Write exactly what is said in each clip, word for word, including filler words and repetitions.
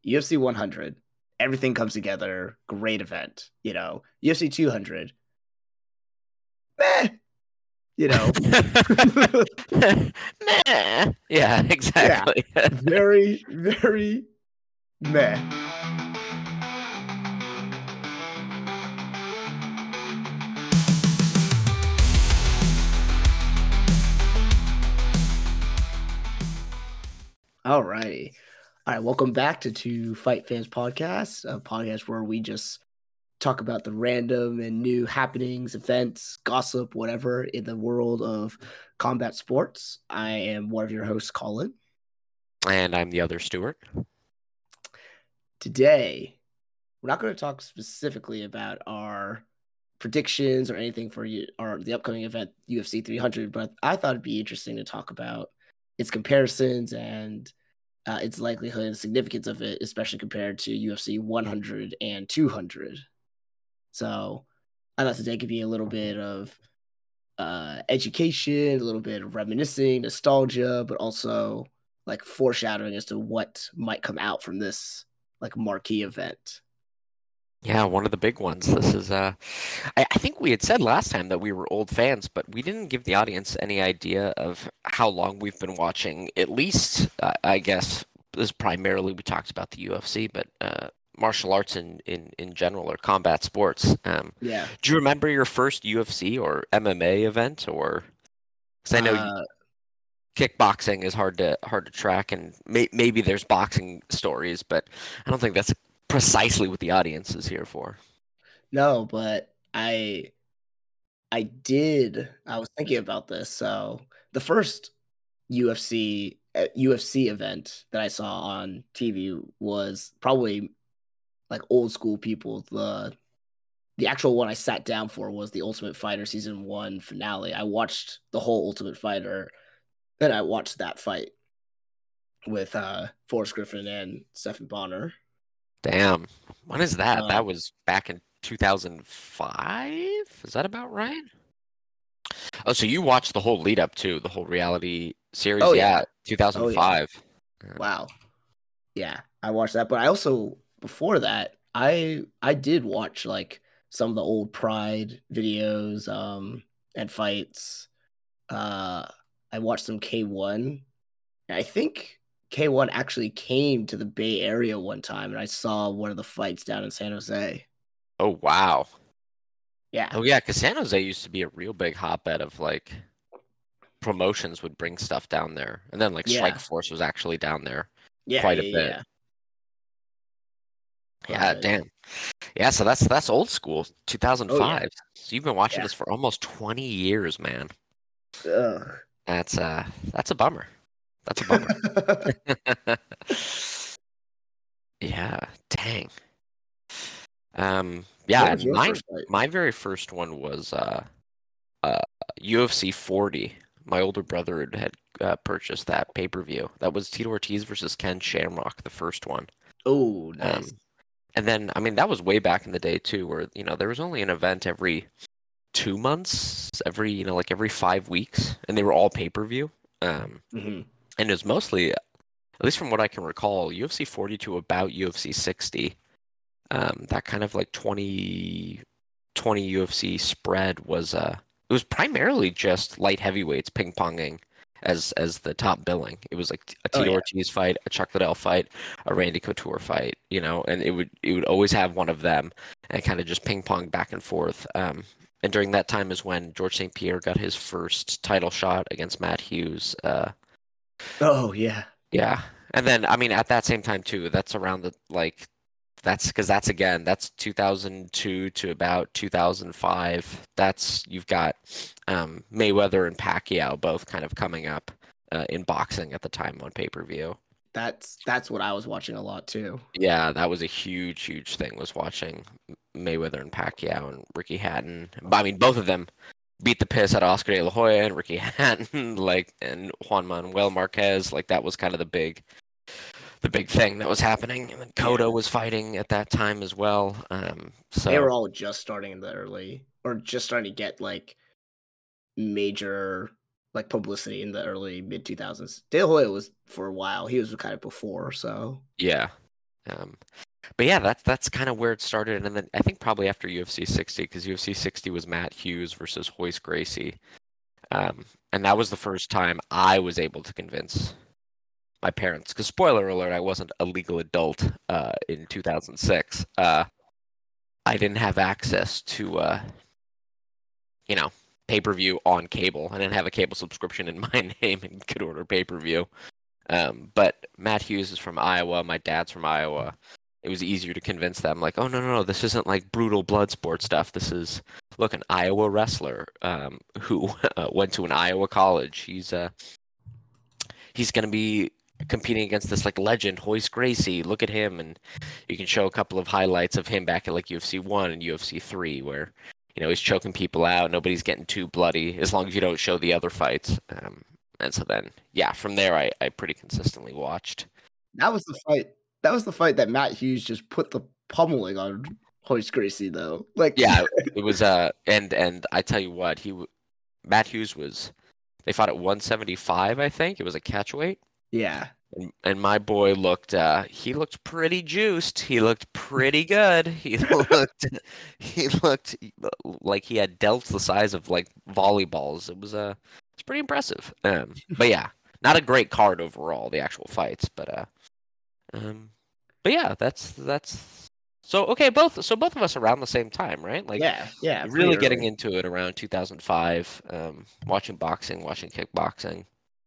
U F C one hundred, everything comes together, great event. You know, U F C two hundred, meh. You know, Nah. Yeah, exactly. Yeah, very, very meh. All righty. All right, welcome back to Two Fight Fans Podcast, a podcast where we just talk about the random and new happenings, events, gossip, whatever in the world of combat sports. I am one of your hosts, Colin. And I'm the other Stuart. Today, we're not going to talk specifically about our predictions or anything for you or the upcoming event U F C three hundred, but I thought it'd be interesting to talk about its comparisons and uh, its likelihood and significance of it, especially compared to U F C one hundred and two hundred. So I thought today could be a little bit of uh, education, a little bit of reminiscing, nostalgia, but also like foreshadowing as to what might come out from this like marquee event. Yeah, one of the big ones. This is, uh, I, I think we had said last time that we were old fans, but we didn't give the audience any idea of how long we've been watching. At least, uh, I guess, this primarily we talked about the U F C, but uh, martial arts in, in, in general or combat sports. Um, Yeah. Do you remember your first U F C or M M A event? Or because I know Uh, kickboxing is hard to hard to track, and may, maybe there's boxing stories, but I don't think that's precisely what the audience is here for. No, but I I did. I was thinking about this. So the first U F C uh, U F C event that I saw on T V was probably like old school people. The the actual one I sat down for was the Ultimate Fighter season one finale. I watched the whole Ultimate Fighter, and I watched that fight with uh, Forrest Griffin and Stephen Bonner. Damn, when is that? Um, That was back in two thousand five? Is that about right? Oh, so you watched the whole lead up to the whole reality series? oh Yeah, yeah, oh yeah, two thousand five. wow, yeah. I watched that, but I also before that I I did watch like some of the old Pride videos um, and fights. Uh, I watched some K one. I think K one actually came to the Bay Area one time, and I saw one of the fights down in San Jose. Oh, wow. Yeah. Oh, yeah, because San Jose used to be a real big hotbed of like promotions would bring stuff down there. And then like Yeah. Strikeforce was actually down there Yeah. quite a Yeah. bit. Yeah. Yeah, But, damn. Yeah, so that's that's old school, two thousand five. oh, yeah. So you've been watching Yeah. this for almost twenty years, man. Ugh. That's uh that's a bummer. That's a bummer. Yeah, dang. Um, yeah, What was and your mine, first fight? my very first one was uh, uh, U F C forty. My older brother had, had uh, purchased that pay-per-view. That was Tito Ortiz versus Ken Shamrock, the first one. Oh, Um, nice. and then, I mean, that was way back in the day too, where you know there was only an event every two months, every you know like every five weeks, and they were all pay-per-view. Um, hmm and it was mostly, at least from what I can recall, U F C forty to about U F C sixty. Um, that kind of like twenty, twenty U F C spread was uh it was primarily just light heavyweights ping ponging as as the top billing. It was like a Oh, Tito yeah. Ortiz fight, a Chuck Liddell fight, a Randy Couture fight, you know, and it would it would always have one of them and kind of just ping pong back and forth. Um, and during that time is when George Saint Pierre got his first title shot against Matt Hughes. Uh, Oh, yeah. yeah, and then I mean at that same time too, that's around the like that's because that's again, that's two thousand two to about two thousand five. That's you've got um, Mayweather and Pacquiao both kind of coming up uh, in boxing at the time on pay-per-view. That's that's what I was watching a lot too. Yeah, that was a huge, huge thing. Was watching Mayweather and Pacquiao and Ricky Hatton. I mean, both of them beat the piss out of Oscar De La Hoya and Ricky Hatton, like and Juan Manuel Marquez. Like that was kind of the big. the big thing that was happening. And then Cotto Yeah. was fighting at that time as well. Um, so They were all just starting in the early, or just starting to get like major like publicity in the early mid two thousands. De La Hoya was for a while. He was kind of before, so yeah, Um, but yeah, that's that's kind of where it started, and then I think probably after U F C sixty, because U F C sixty was Matt Hughes versus Royce Gracie, um, and that was the first time I was able to convince my parents. Because spoiler alert, I wasn't a legal adult uh, in two thousand six. Uh, I didn't have access to, uh, you know, pay-per-view on cable. I didn't have a cable subscription in my name and could order pay-per-view. Um, but Matt Hughes is from Iowa. My dad's from Iowa. It was easier to convince them, like, oh, no, no, no, this isn't like brutal blood sport stuff. This is, look, an Iowa wrestler um, who uh, went to an Iowa college. He's uh, he's going to be competing against this like legend, Royce Gracie. Look at him. And you can show a couple of highlights of him back at like U F C one and U F C three where, you know, he's choking people out. Nobody's getting too bloody as long as you don't show the other fights. Um, and so then, yeah, from there, I, I pretty consistently watched. That was the fight. That was the fight that Matt Hughes just put the pummeling on Royce Gracie, though. Like, yeah, it was. Uh, and and I tell you what, he Matt Hughes was. They fought at one seventy-five, I think. It was a catchweight. Yeah. And, and my boy looked. Uh, he looked pretty juiced. He looked pretty good. He looked. He looked like he had delts the size of like volleyballs. It was uh, it's pretty impressive. Um, but yeah, not a great card overall. The actual fights, but uh. Um, but yeah, that's that's so okay. Both so both of us around the same time, right? Like, yeah, yeah, really getting into it around two thousand five. Um, watching boxing, watching kickboxing,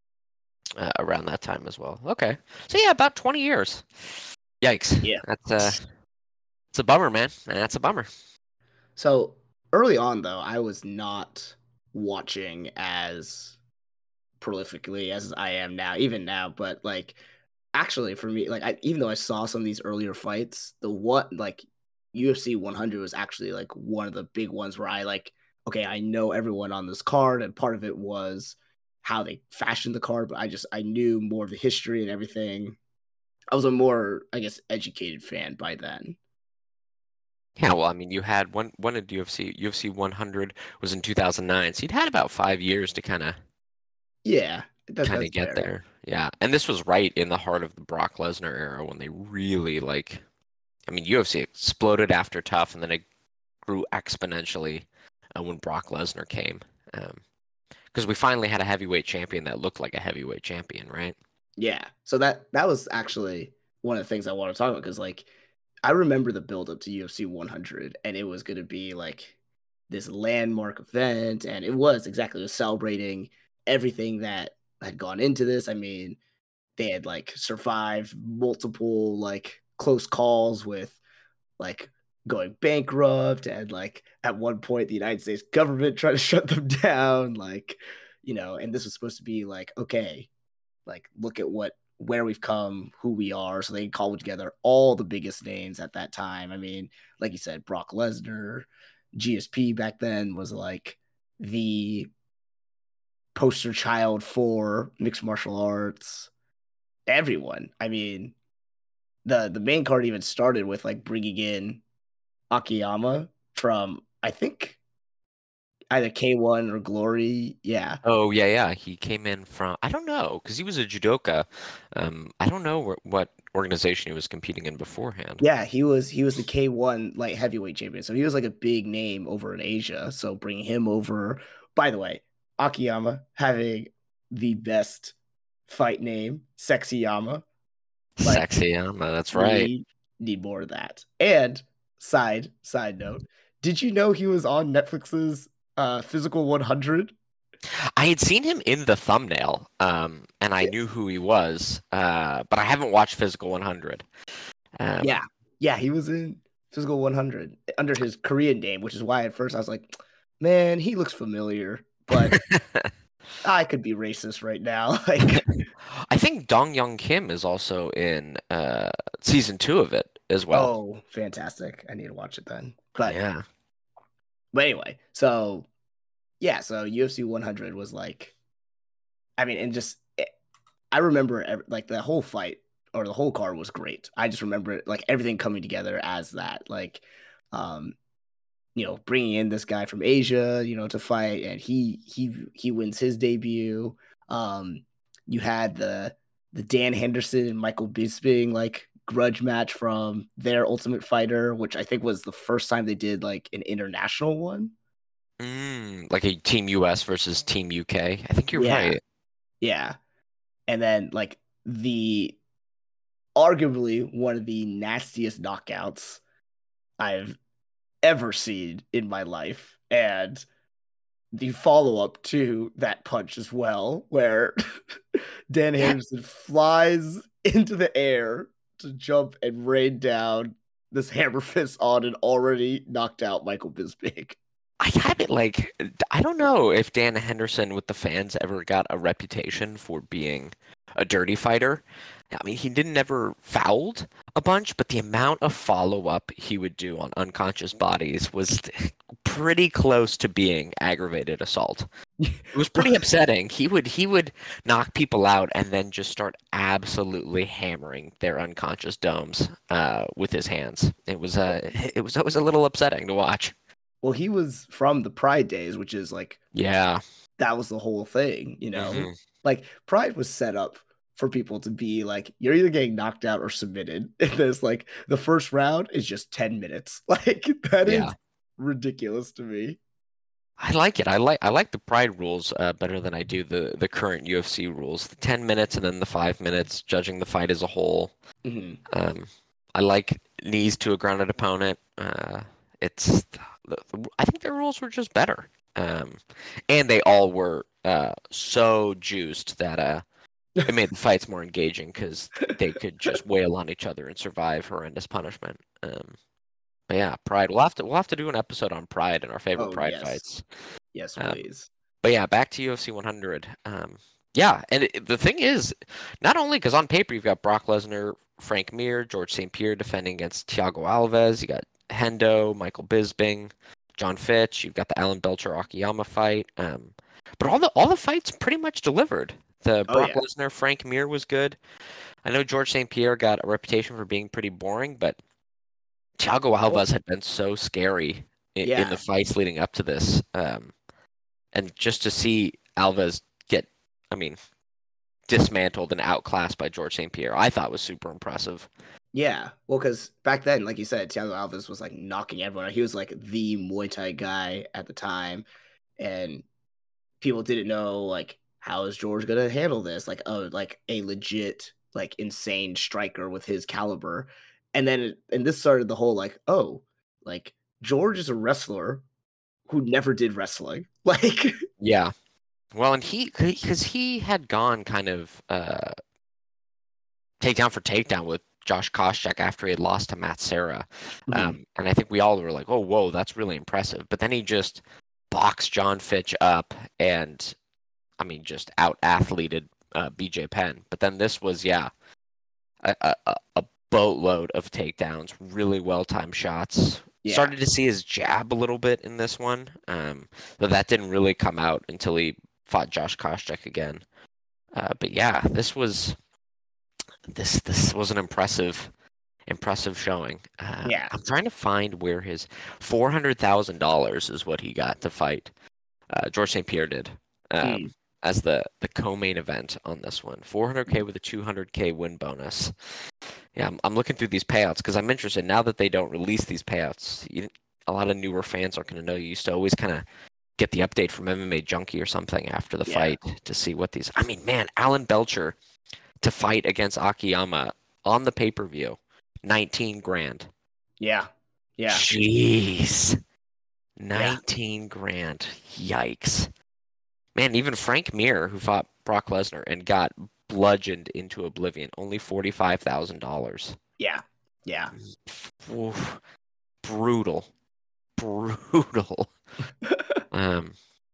uh, around that time as well. Okay, so yeah, about twenty years. Yikes! Yeah, that's uh, it's a bummer, man. That's a bummer. So early on, though, I was not watching as prolifically as I am now, even now. But like. Actually, for me, like I, even though I saw some of these earlier fights, the what like U F C one hundred was actually like one of the big ones where I like, okay, I know everyone on this card, and part of it was how they fashioned the card, but I just I knew more of the history and everything. I was a more, I guess, educated fan by then. Yeah, well, I mean, you had one one at U F C. U F C one hundred was in two thousand nine, so you'd had about five years to kind of yeah, that, kind of that's get fair. there. Yeah, and this was right in the heart of the Brock Lesnar era when they really like. I mean, U F C exploded after Tough, and then it grew exponentially uh, when Brock Lesnar came. Because um, we finally had a heavyweight champion that looked like a heavyweight champion, right? Yeah, so that that was actually one of the things I want to talk about because like I remember the build up to U F C one hundred, and it was going to be like this landmark event, and it was exactly it was celebrating everything that had gone into this. I mean, they had like survived multiple like close calls with like going bankrupt, and like at one point the United States government tried to shut them down, like, you know, and this was supposed to be like, okay, like look at what where we've come, who we are. So they called together all the biggest names at that time. I mean, like you said, Brock Lesnar, G S P back then was like the poster child for mixed martial arts. Everyone. I mean, the the main card even started with like bringing in Akiyama from I think either K one or Glory. Yeah. Oh yeah, yeah. He came in from I don't know because he was a judoka. Um, I don't know wh- what organization he was competing in beforehand. Yeah, he was he was the K one light heavyweight champion. So he was like a big name over in Asia. So bringing him over. By the way, Akiyama having the best fight name, Sexy Yama. Like Sexy Yama, that's right. we need more of that. And side side note, did you know he was on Netflix's uh Physical one hundred? I had seen him in the thumbnail, um, and I knew who he was, uh, but I haven't watched Physical one hundred. Um, Yeah. Yeah, he was in Physical one hundred under his Korean name, which is why at first I was like, man, he looks familiar, but I could be racist right now. Like, I think Dong Young Kim is also in uh, season two of it as well. oh, fantastic. I need to watch it then. But yeah, but anyway, so yeah, so U F C one hundred was like, I mean, and just it, I remember ev- like the whole fight or the whole card was great. I just remember it, like everything coming together as that, like, um, you know, bringing in this guy from Asia, you know, to fight, and he he he wins his debut. Um, you had the the Dan Henderson and Michael Bisping like grudge match from their Ultimate Fighter, which I think was the first time they did like an international one. Mm, like a Team U S versus Team U K. I think you're Yeah. right. Yeah. And then like the arguably one of the nastiest knockouts I've ever seen in my life. And the follow up to that punch as well, where Dan Yeah. Henderson flies into the air to jump and rain down this hammer fist on an already knocked out Michael Bisping. I have it like I don't know if Dan Henderson with the fans ever got a reputation for being a dirty fighter. I mean, he didn't ever fouled a bunch, but the amount of follow up he would do on unconscious bodies was pretty close to being aggravated assault. It was pretty upsetting. He would he would knock people out and then just start absolutely hammering their unconscious domes uh, with his hands. It was uh, it was always a little upsetting to watch. Well, he was from the Pride days, which is like, yeah, that was the whole thing, you know? Mm-hmm. Like, Pride was set up for people to be like, you're either getting knocked out or submitted. And there's like, the first round is just ten minutes. Like, that Yeah. is ridiculous to me. I like it. I like I like the Pride rules uh, better than I do the the current U F C rules. The ten minutes and then the five minutes, judging the fight as a whole. Mm-hmm. Um, I like knees to a grounded opponent. Uh, it's I think their rules were just better, um, and they all were uh, so juiced that uh, it made the fights more engaging because they could just wail on each other and survive horrendous punishment. Um, but yeah, Pride. We'll have to we'll have to do an episode on Pride and our favorite Oh, Pride yes. fights. Yes, Um, please. But yeah, back to U F C one hundred. Um, yeah, and it, the thing is, not only because on paper you've got Brock Lesnar, Frank Mir, George Saint Pierre defending against Thiago Alves. You got Hendo, Michael Bisping, John Fitch. You've got the Alan Belcher Akiyama fight. Um, but all the all the fights pretty much delivered. The Oh, Brock yeah. Lesnar Frank Mir was good. I know George Saint Pierre got a reputation for being pretty boring, but Thiago Alves had been so scary in, Yeah. in the fights leading up to this. Um, and just to see Alves get, I mean, dismantled and outclassed by George Saint Pierre, I thought was super impressive. Yeah, well, because back then, like you said, Thiago Alves was like knocking everyone out. He was like the Muay Thai guy at the time, and people didn't know like how is George gonna handle this, like oh, like a legit, like insane striker with his caliber. And then and this started the whole like oh, like George is a wrestler who never did wrestling, like Yeah. Well, and he, because he had gone kind of uh, takedown for takedown with Josh Koscheck after he had lost to Matt Serra. Mhm. Um, and I think we all were like, oh, whoa, that's really impressive. But then he just boxed John Fitch up and, I mean, just out-athleted uh, B J Penn. But then this was, yeah, a, a, a boatload of takedowns, really well-timed shots. Yeah. Started to see his jab a little bit in this one, um, but that didn't really come out until he fought Josh Koscheck again. Uh, but yeah, this was this this was an impressive impressive showing. Uh, Yeah. I'm trying to find where his four hundred thousand dollars is what he got to fight. Uh, George Saint Pierre did um, Hmm. as the the co-main event on this one. four hundred K with a two hundred K win bonus. Yeah, I'm, I'm looking through these payouts because I'm interested now that they don't release these payouts. You, a lot of newer fans aren't going to know. You used to always kind of get the update from M M A Junkie or something after the Yeah. fight to see what these. I mean, man, Alan Belcher to fight against Akiyama on the pay per view, nineteen grand. Yeah. Yeah. Jeez, nineteen grand. Yikes, man. Even Frank Mir, who fought Brock Lesnar and got bludgeoned into oblivion, only forty-five thousand dollars. Yeah. Yeah. Oof. Brutal, brutal. um,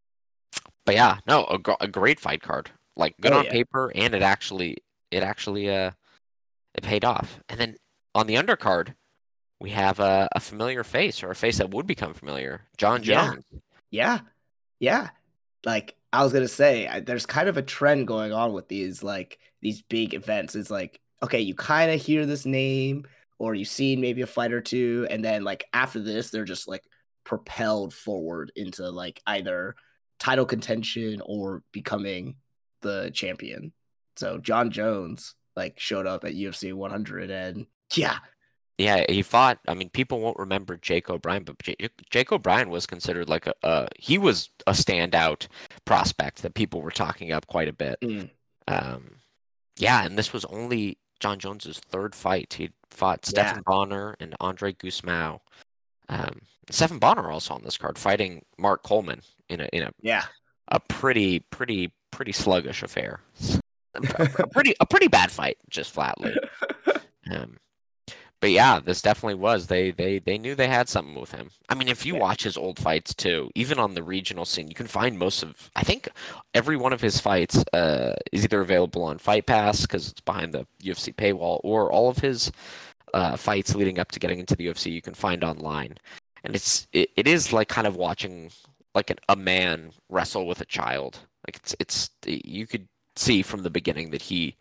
but yeah, no, a, gr- a great fight card. Like good Oh, on yeah. paper, and it actually, it actually, uh, it paid off. And then on the undercard, we have a, a familiar face, or a face that would become familiar, John Yeah. Jones. Yeah. Yeah. Like I was gonna say, I, there's kind of a trend going on with these like these big events. It's like, okay, you kind of hear this name, or you've seen maybe a fight or two, and then like after this, they're just like propelled forward into like either title contention or becoming the champion. So John Jones like showed up at U F C one hundred, and Yeah. Yeah, he fought. I mean, people won't remember Jake O'Brien, but J Jake O'Brien was considered like a, a he was a standout prospect that people were talking up quite a bit. Mm. Um, yeah, and this was only John Jones's third fight. He fought Yeah. Stephan Bonnar and Andre Gusmão. Um, Stephan Bonnar also on this card, fighting Mark Coleman in a in a Yeah. a pretty pretty pretty sluggish affair. a, a pretty a pretty bad fight, just flatly. Um, but yeah, this definitely was. They they they knew they had something with him. I mean, if you Yeah. watch his old fights too, even on the regional scene, you can find most of. I think every one of his fights uh, is either available on Fight Pass because it's behind the U F C paywall, or all of his uh, fights leading up to getting into the U F C you can find online. And it's it, it is like kind of watching like an, a man wrestle with a child. Like it's it's you could see from the beginning that he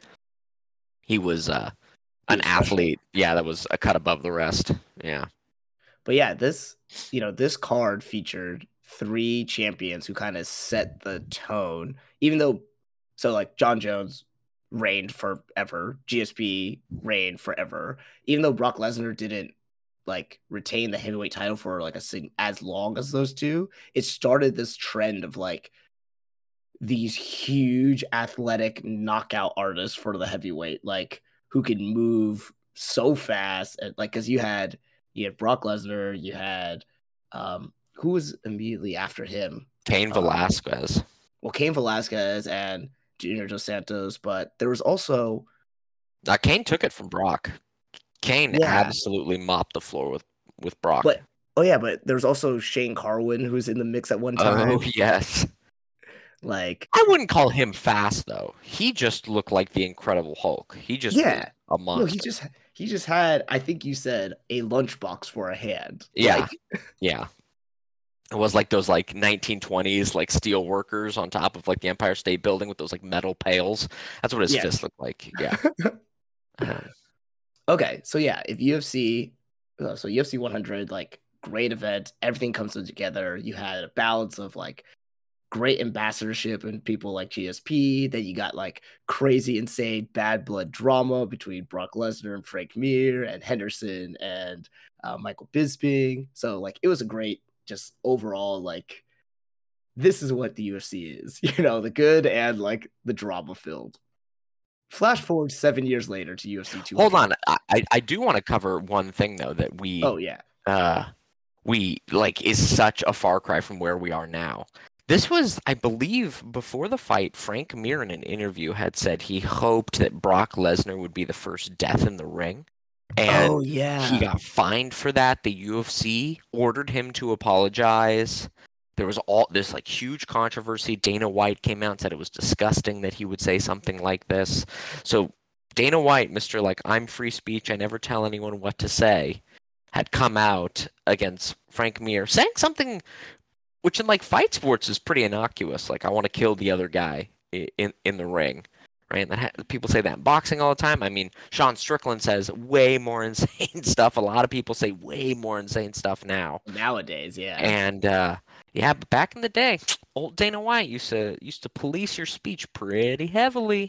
he was uh, He an was special. athlete. Yeah, that was a cut above the rest. Yeah. But yeah, this, you know, this card featured three champions who kind of set the tone, even though, so like John Jones reigned forever, G S P reigned forever, even though Brock Lesnar didn't like retain the heavyweight title for like a as long as those two. It started this trend of like these huge athletic knockout artists for the heavyweight, like who could move so fast, and like because you had you had Brock Lesnar, you had um who was immediately after him, Cain um, Velasquez. well, Cain Velasquez and Junior Dos Santos, but there was also uh, Cain took it from Brock. Cain yeah, absolutely mopped the floor with with Brock. but oh yeah, but there's also Shane Carwin who's in the mix at one time. Oh yes. Like I wouldn't call him fast though. He just looked like the Incredible Hulk. He just yeah, was a no, he monster. just he just had, I think you said, a lunchbox for a hand. Yeah, like, yeah. It was like those like nineteen twenties like steel workers on top of like the Empire State Building with those like metal pails. That's what his yeah. fist looked like. Yeah. Um, Okay, so yeah, if U F C, uh, so U F C one hundred, like great event, everything comes together. You had a balance of like great ambassadorship and people like G S P. Then you got like crazy, insane, bad blood drama between Brock Lesnar and Frank Mir and Henderson and uh, Michael Bisping. So like it was a great, just overall like this is what the U F C is, you know, the good and like the drama filled. Flash forward seven years later to U F C two hundred. hold on, I I do want to cover one thing though that we Oh yeah. uh we like is such a far cry from where we are now. This was, I believe, before the fight, Frank Mir in an interview had said he hoped that Brock Lesnar would be the first death in the ring. And Oh yeah. he got fined for that. The U F C ordered him to apologize. There was all this like huge controversy. Dana White came out and said it was disgusting that he would say something like this. So Dana White, Mister like, I'm free speech, I never tell anyone what to say, had come out against Frank Mir saying something which in like fight sports is pretty innocuous. Like, I want to kill the other guy in in the ring, right? And that ha- people say that in boxing all the time. I mean, Sean Strickland says way more insane stuff. A lot of people say way more insane stuff now. Nowadays, yeah. And uh, yeah, but back in the day, old Dana White used to used to police your speech pretty heavily.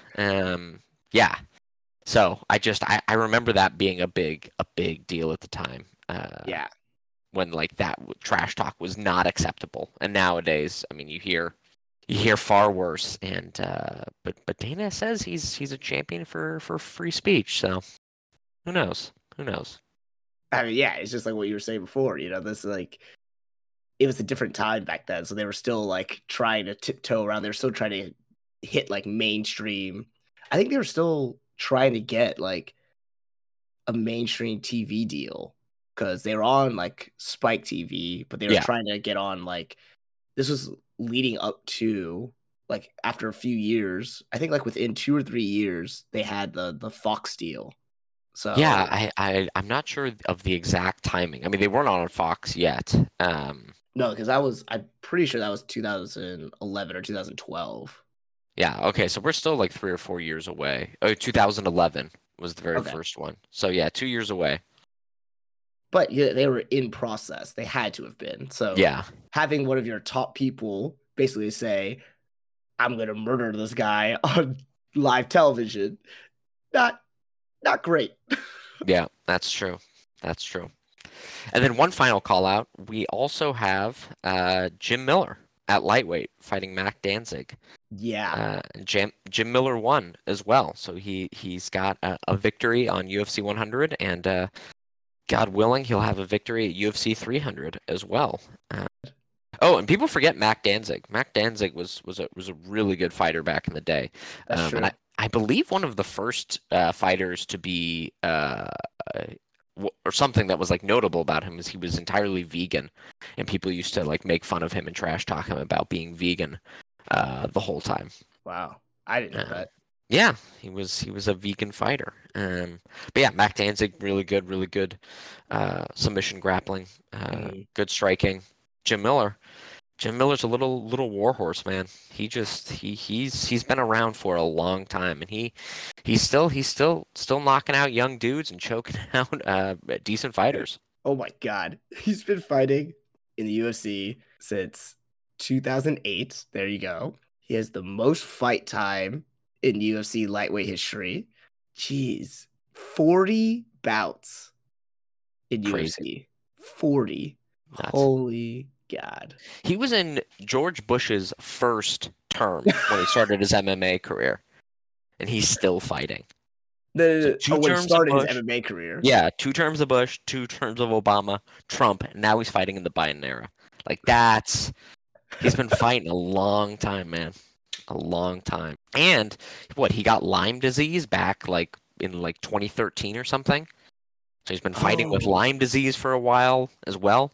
Um, yeah. So I just I, I remember that being a big a big deal at the time. Uh, yeah. When like that trash talk was not acceptable, and nowadays, I mean, you hear you hear far worse. And uh, but but Dana says he's he's a champion for for free speech. So who knows? Who knows? I mean, yeah, it's just like what you were saying before. You know, this like it was a different time back then, so they were still like trying to tiptoe around. They were still trying to hit like mainstream. I think they were still trying to get like a mainstream T V deal because they were on like Spike T V, but they were Yeah. trying to get on like this was leading up to like after a few years. I think like within two or three years they had the the Fox deal. So Yeah, I, I I'm not sure of the exact timing. I mean, they weren't on Fox yet. Um, no, because that was I'm pretty sure that was two thousand eleven or two thousand twelve. yeah, okay, so we're still like three or four years away. Oh, two thousand eleven was the very Okay. first one. So yeah, two years away. But yeah, they were in process. They had to have been. So Yeah. having one of your top people basically say, I'm going to murder this guy on live television, not not great. Yeah, that's true. That's true. And then one final call out. We also have uh, Jim Miller at lightweight fighting Mac Danzig. Yeah. Uh, Jim, Jim Miller won as well, so he he's got a, a victory on U F C one hundred, and uh, God willing, he'll have a victory at U F C three hundred as well. Uh, oh, and people forget Mac Danzig. Mac Danzig was was a was a really good fighter back in the day, That's um, true. and I, I believe one of the first uh, fighters to be uh, or something that was like notable about him is he was entirely vegan, and people used to like make fun of him and trash talk him about being vegan uh, the whole time. Wow, I didn't know Uh, that. yeah, he was he was a vegan fighter. Um, but yeah, Mac Danzig, really good, really good uh, submission grappling, uh, Mm. good striking. Jim Miller, Jim Miller's a little little warhorse, man. He just he he's he's been around for a long time, and he he's still he's still still knocking out young dudes and choking out uh, decent fighters. Oh my God, he's been fighting in the U F C since two thousand eight. There you go. He has the most fight time in U F C lightweight history. Jeez, forty bouts in Crazy. U F C. forty. Nuts. Holy God. He was in George Bush's first term when he started his M M A career, and he's still fighting. The So two oh, when he terms of started his Bush. M M A career. Yeah, two terms of Bush, two terms of Obama, Trump, and now he's fighting in the Biden era. Like that's he's been fighting a long time, man. A long time. And what, he got Lyme disease back like in like twenty thirteen or something. So he's been fighting with Oh. Lyme disease for a while as well.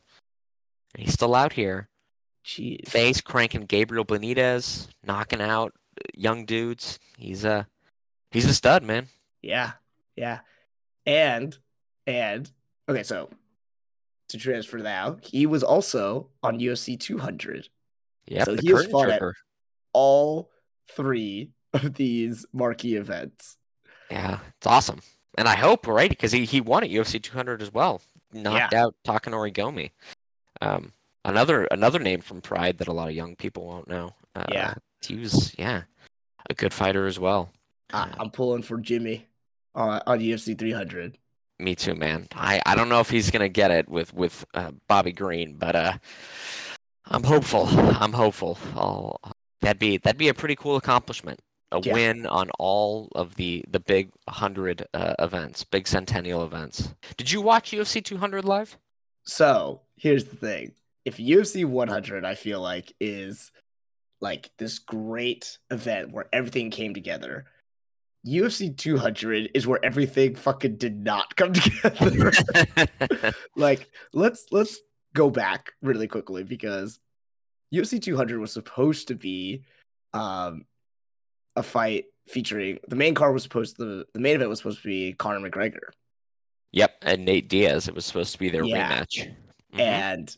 And he's still out here. Jeez. Face cranking Gabriel Benitez, knocking out young dudes. He's a he's a stud, man. Yeah. Yeah. And and okay, so to transfer now, he was also on U F C two hundred. Yeah, So the he has curtain fought at jerker. all three of these marquee events. Yeah, it's awesome. And I hope, right? Because he, he won at U F C two hundred as well. Knocked out Takanori Gomi. Um, another another name from Pride that a lot of young people won't know. Uh, Yeah. He was, yeah, a good fighter as well. I, I'm pulling for Jimmy on, on U F C three hundred. Me too, man. I, I don't know if he's gonna get it with with uh, Bobby Green, but uh, I'm hopeful. I'm hopeful. I'll, that'd be that'd be a pretty cool accomplishment. A Yeah. win on all of the the big hundred uh, events, big centennial events. Did you watch U F C two hundred live? So here's the thing: if U F C one hundred, I feel like is like this great event where everything came together. U F C two hundred is where everything fucking did not come together. Like, let's let's go back really quickly because U F C two hundred was supposed to be um a fight featuring the main card was supposed to the main event was supposed to be Conor McGregor. Yep, and Nate Diaz. It was supposed to be their Yeah. rematch. Mhm. And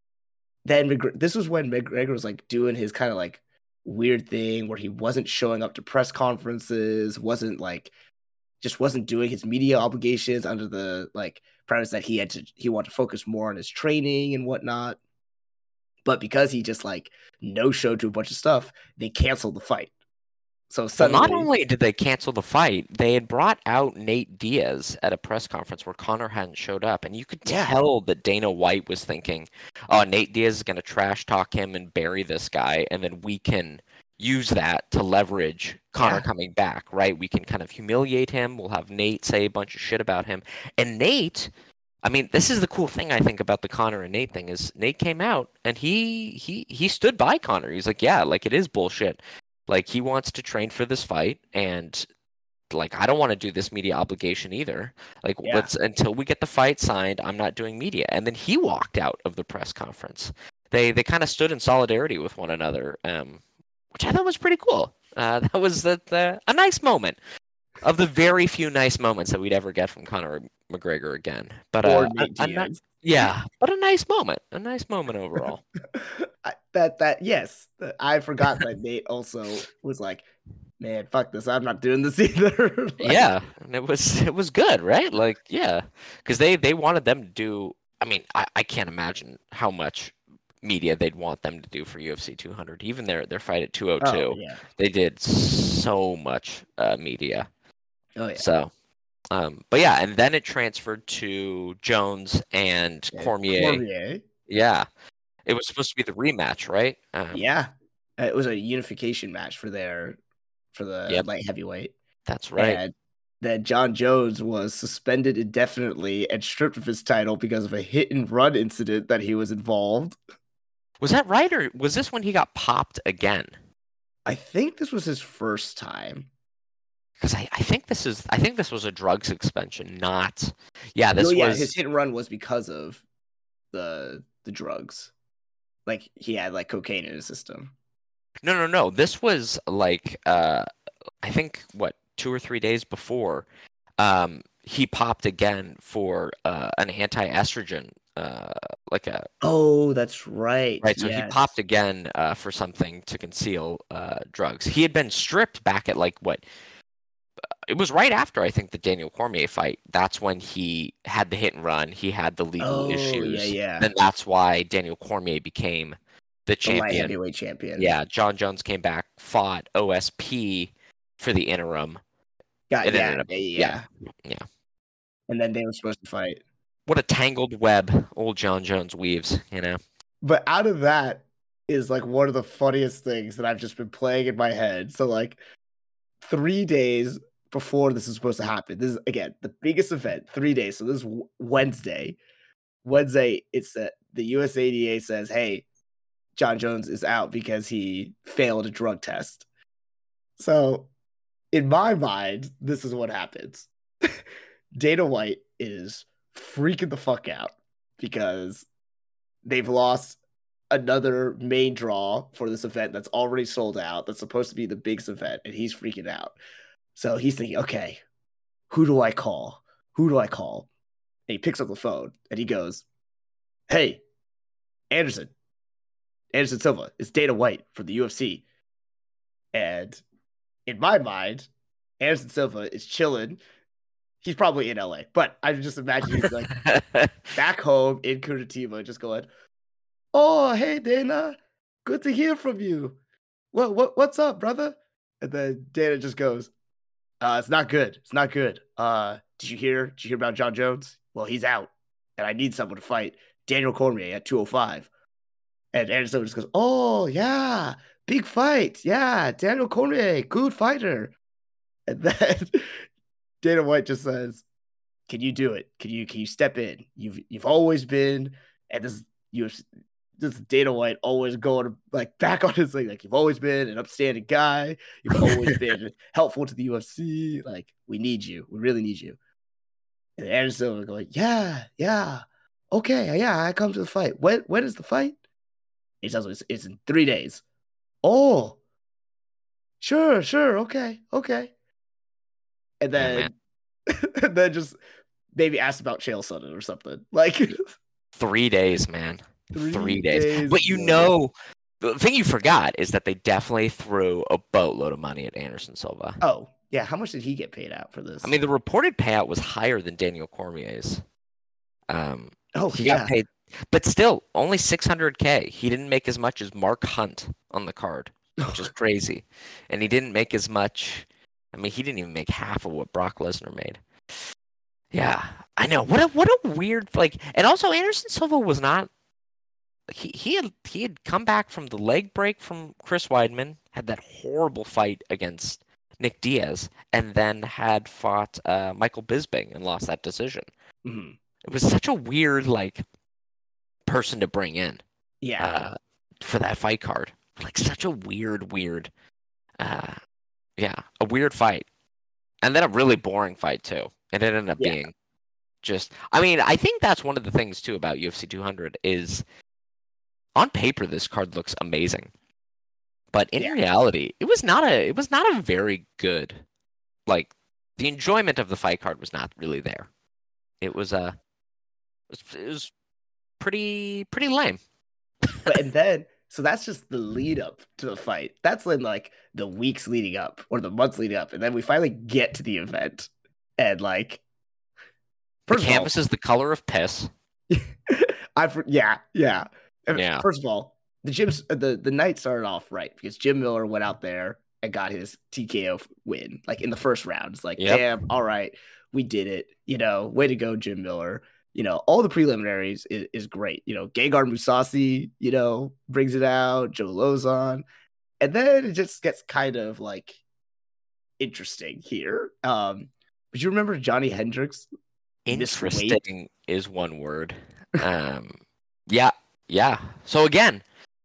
then McGregor, this was when McGregor was like doing his kind of like weird thing where he wasn't showing up to press conferences, wasn't like just wasn't doing his media obligations under the like premise that he had to he wanted to focus more on his training and whatnot. But because he just like no showed to a bunch of stuff, they canceled the fight. So Well, suddenly, not only did they cancel the fight, they had brought out Nate Diaz at a press conference where Conor hadn't showed up, and you could Yeah. tell that Dana White was thinking, "Oh, Nate Diaz is going to trash talk him and bury this guy, and then we can use that to leverage Conor Yeah. coming back, right? We can kind of humiliate him. We'll have Nate say a bunch of shit about him, and Nate." I mean, this is the cool thing I think about the Conor and Nate thing is Nate came out and he he he stood by Conor. He's like, "Yeah, like it is bullshit." Like, he wants to train for this fight, and, like, I don't want to do this media obligation either. Like, Yeah. let's until we get the fight signed, I'm not doing media. And then he walked out of the press conference. They they kind of stood in solidarity with one another, um, which I thought was pretty cool. Uh, that was the, the, a nice moment of the very few nice moments that we'd ever get from Conor McGregor again. But or uh, Nate a- a ni- Diaz. yeah, but a nice moment. A nice moment overall. I, that that yes, that- I forgot that Nate also was like, man, fuck this, I'm not doing this either. Like, Yeah, and it was it was good, right? Like, yeah, because they they wanted them to do. I mean, I, I can't imagine how much media they'd want them to do for U F C two hundred. Even their their fight at two oh two, oh yeah, they did so much uh, media. oh yeah. So Um, but yeah, and then it transferred to Jones and And Cormier. Cormier. Yeah, it was supposed to be the rematch, right? Um, yeah, it was a unification match for their for the Yep. light heavyweight. That's right. And then John Jones was suspended indefinitely and stripped of his title because of a hit and run incident that he was involved. Was that right, or was this when he got popped again? I think this was his first time. Because I, I think this is I think this was a drug suspension, not yeah. This no, yeah, was his hit and run was because of the the drugs. Like he had like cocaine in his system. no no no. This was like uh, I think what two or three days before, um, he popped again for uh, an anti-estrogen, uh, like a Oh, that's right. right. So he Yes. popped again uh, for something to conceal uh, drugs. He had been stripped back at like what. It was right after I think the Daniel Cormier fight. That's when he had the hit and run. He had the legal Oh, issues. yeah, yeah. Then that's why Daniel Cormier became the The light champion. heavyweight champion. Yeah, John Jones came back, fought O S P for the interim. Got It yeah, ended up- yeah, yeah, yeah. And then they were supposed to fight. What a tangled web old John Jones weaves, you know. But out of that is like one of the funniest things that I've just been playing in my head. So like three days before this is supposed to happen, this is again the biggest event. Three days. So this is w- Wednesday. Wednesday, it's that the U S A D A says, "Hey, John Jones is out because he failed a drug test." So in my mind, this is what happens. Dana White is freaking the fuck out because they've lost another main draw for this event that's already sold out, that's supposed to be the biggest event, and he's freaking out. So he's thinking, okay, who do I call? Who do I call? And he picks up the phone and he goes, "Hey, Anderson, Anderson Silva, it's Dana White from the U F C." And in my mind, Anderson Silva is chilling. He's probably in L A, but I just imagine he's like back home in Curitiba, just going, "Oh, hey Dana, good to hear from you. What what what's up, brother?" And then Dana just goes, "Uh, it's not good. It's not good. Uh, did you hear? Did you hear about John Jones? Well, he's out, and I need someone to fight Daniel Cormier at two oh five." And Anderson just goes, "Oh yeah, big fight. Yeah, Daniel Cormier, good fighter." And then Dana White just says, "Can you do it? Can you can you step in? You've you've always been," and this you this Dana White always going like back on his thing, like you've always been an upstanding guy. You've always been helpful to the U F C. Like we need you. We really need you. And Anderson was going, "Yeah, yeah, okay, yeah, I come to the fight. When when is the fight?" He tells me it's, it's in three days. Oh, sure, sure, okay, okay. And then, yeah, and then just maybe ask about Chael Sonnen or something. Like three days, man. Three, three days. days. But you man. know, the thing you forgot is that they definitely threw a boatload of money at Anderson Silva. Oh, yeah. How much did he get paid out for this? I mean, the reported payout was higher than Daniel Cormier's. Um, oh, he yeah. got paid, but still only six hundred K. He didn't make as much as Mark Hunt on the card, which is crazy. And he didn't make as much. I mean, he didn't even make half of what Brock Lesnar made. Yeah, I know. What a what a weird like. And also, Anderson Silva was not. He he had he had come back from the leg break from Chris Weidman, had that horrible fight against Nick Diaz, and then had fought uh, Michael Bisping and lost that decision. Mm-hmm. It was such a weird like person to bring in. Yeah. Uh, for that fight card, like such a weird, weird. Uh, yeah, a weird fight, and then a really boring fight too. And it ended up yeah. being just. I mean, I think that's one of the things too about U F C two hundred is. On paper, this card looks amazing, but in yeah. reality, it was not a. It was not a very good. Like the enjoyment of the fight card was not really there. It was a. Uh, it, was, it was pretty pretty lame. But and then so that's just the lead up to the fight. That's in like the weeks leading up or the months leading up, and then we finally get to the event, and like the canvas all, is the color of piss. I yeah yeah. Yeah. First of all, the gyms the, the night started off right because Jim Miller went out there and got his T K O win, like in the first round. It's like, yep. damn, all right, we did it. You know, way to go, Jim Miller. You know, all the preliminaries is, is great. You know, Gegard Mousasi, you know, brings it out, Joe Lozon. And then it just gets kind of like interesting here. Um, but you remember Johnny Hendricks? Interesting is one word. Um, yeah, yeah. So again,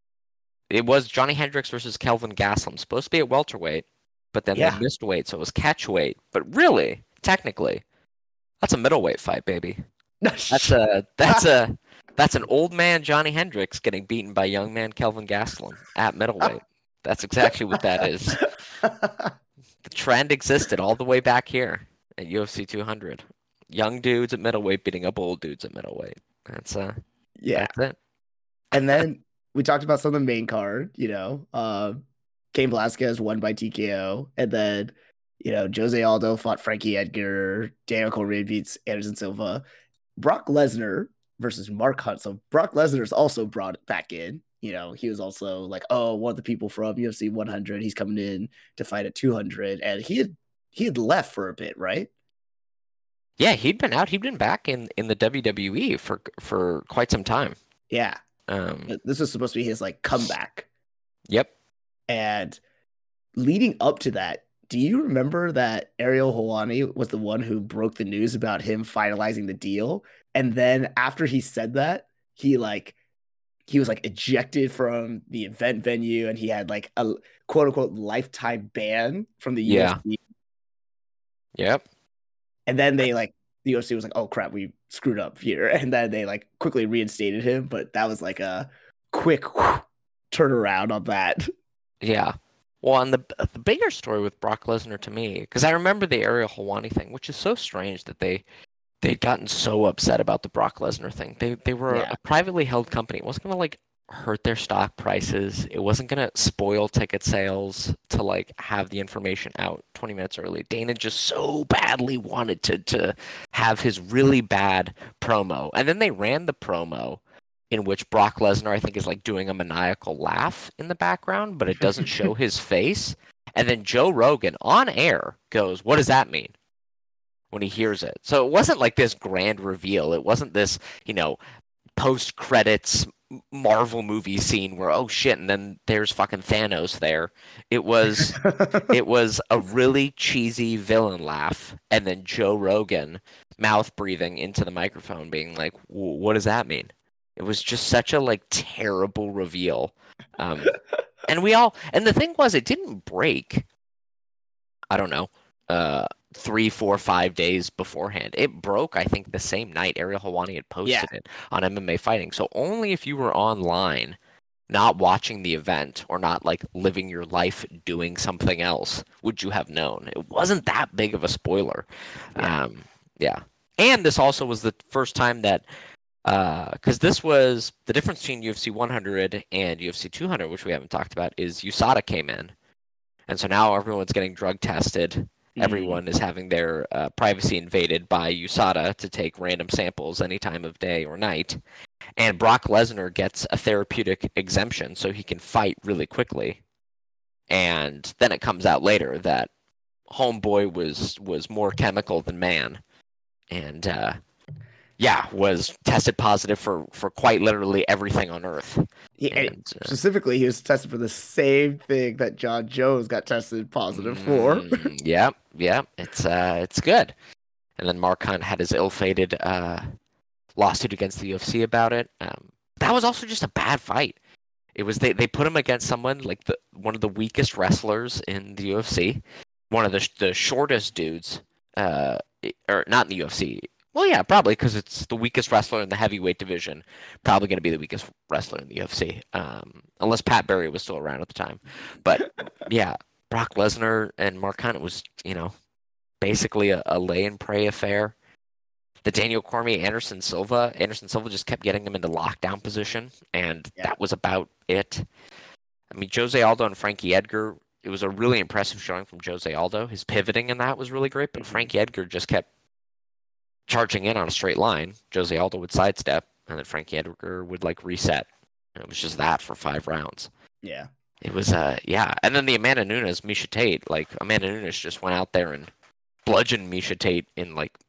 it was Johnny Hendricks versus Kelvin Gastelum. Supposed to be at welterweight, but then Yeah. they missed weight, so it was catch weight. But really, technically, that's a middleweight fight, baby. That's a that's a that's an old man Johnny Hendricks getting beaten by young man Kelvin Gastelum at middleweight. That's exactly what that is. The trend existed all the way back here at U F C two hundred. Young dudes at middleweight beating up old dudes at middleweight. That's uh yeah. That's it. And then we talked about some of the main card, you know. Uh, Cain Velasquez won by T K O. And then, you know, Jose Aldo fought Frankie Edgar. Daniel Cormier beats Anderson Silva. Brock Lesnar versus Mark Hunt. So Brock Lesnar's also brought back in. You know, he was also like, oh, one of the people from U F C one hundred. He's coming in to fight at two hundred. And he had he had left for a bit, right? Yeah, he'd been out. He'd been back in, in the W W E for for quite some time. Yeah. Um, this was supposed to be his like comeback. Yep. And leading up to that, do you remember that Ariel Helwani was the one who broke the news about him finalizing the deal? And then after he said that, he like he was like ejected from the event venue, and he had like a quote unquote lifetime ban from the yeah. U F C. Yep. And then they like the U F C was like, oh crap, we screwed up here. And then they like quickly reinstated him. But that was like a quick whew, turnaround on that. Yeah. Well, and the the bigger story with Brock Lesnar to me, because I remember the Ariel Helwani thing, which is so strange that they they'd gotten so upset about the Brock Lesnar thing. They they were yeah. a privately held company. It wasn't gonna like hurt their stock prices. It wasn't gonna spoil ticket sales to like have the information out twenty minutes early. Dana just so badly wanted to to have his really bad promo, and then they ran the promo in which Brock Lesnar, I think, is like doing a maniacal laugh in the background, but it doesn't show his face. And then Joe Rogan on air goes, "What does that mean?" when he hears it. So it wasn't like this grand reveal. It wasn't this, you know, post credits Marvel movie scene where, oh shit, and then there's fucking Thanos there. It was it was a really cheesy villain laugh, and then Joe Rogan mouth breathing into the microphone being like, what does that mean? It was just such a like terrible reveal. Um, and we all and the thing was it didn't break, I don't know, uh three, four, five days beforehand. It broke, I think, the same night Ariel Helwani had posted yeah. it on M M A Fighting. So only if you were online, not watching the event or not like living your life doing something else, would you have known. It wasn't that big of a spoiler. Yeah. Um, yeah. And this also was the first time that, because uh, this was the difference between U F C one hundred and U F C two hundred, which we haven't talked about, is U S A D A came in. And so now everyone's getting drug tested. Everyone is having their uh, privacy invaded by U S A D A to take random samples any time of day or night. And Brock Lesnar gets a therapeutic exemption so he can fight really quickly. And then it comes out later that Homeboy was, was more chemical than man. And, uh, yeah, was tested positive for, for quite literally everything on Earth. He, and, uh, specifically, he was tested for the same thing that John Jones got tested positive for. Mm, yeah, yeah, it's uh, it's good. And then Mark Hunt had his ill-fated uh, lawsuit against the U F C about it. Um, that was also just a bad fight. It was they, they put him against someone like the one of the weakest wrestlers in the U F C, one of the the shortest dudes, uh, or not in the U F C. Well, yeah, probably because it's the weakest wrestler in the heavyweight division. Probably going to be the weakest wrestler in the U F C, um, unless Pat Barry was still around at the time. But yeah, Brock Lesnar and Mark Hunt was, you know, basically a, a lay and pray affair. The Daniel Cormier Anderson Silva, Anderson Silva just kept getting him into lockdown position, and yeah. that was about it. I mean, Jose Aldo and Frankie Edgar. It was a really impressive showing from Jose Aldo. His pivoting in that was really great, but Frankie Edgar just kept charging in on a straight line. Jose Aldo would sidestep, and then Frankie Edgar would like reset. And it was just that for five rounds. Yeah. It was, uh, yeah. And then the Amanda Nunes, Miesha Tate, like Amanda Nunes just went out there and bludgeoned Miesha Tate in like